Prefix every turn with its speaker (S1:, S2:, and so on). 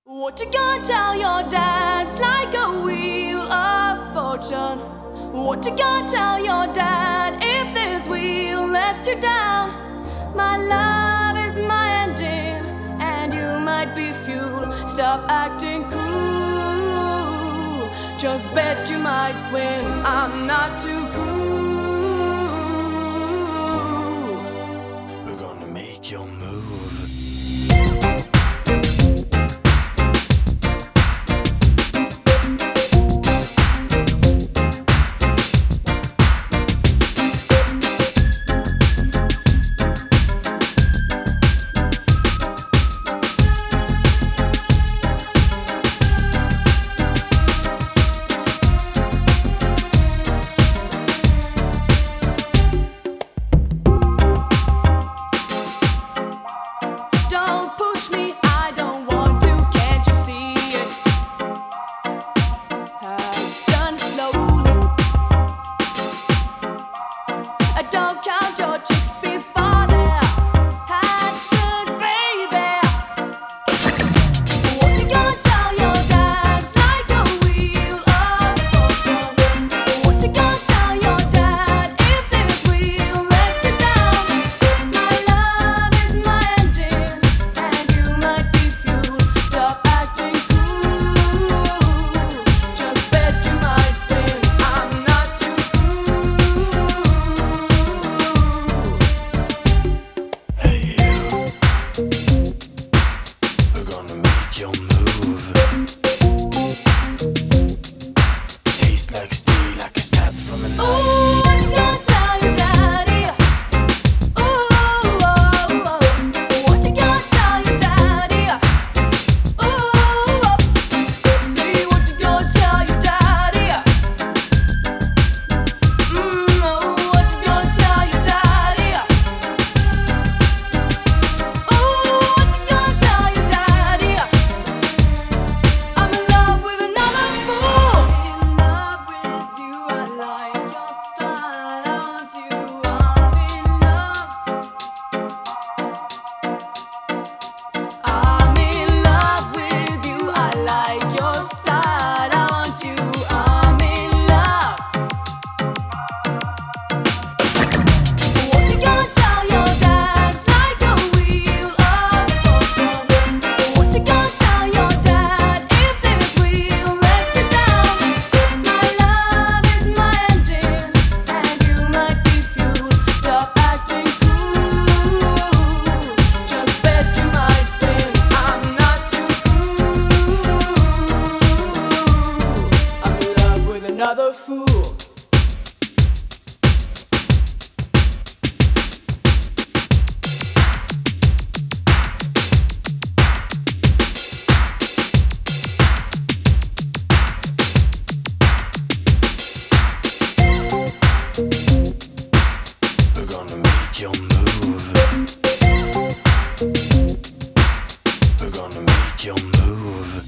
S1: What you gonna tell your dad? It's like a wheel of fortune. What you gonna tell your dad if this wheel lets you down? My love is my ending, and you might be fuel. Stop acting cool. Just bet you might win. I'm not too cool.
S2: We're gonna make your move.
S1: Another fool.
S2: We're gonna make your move. We're gonna make your move.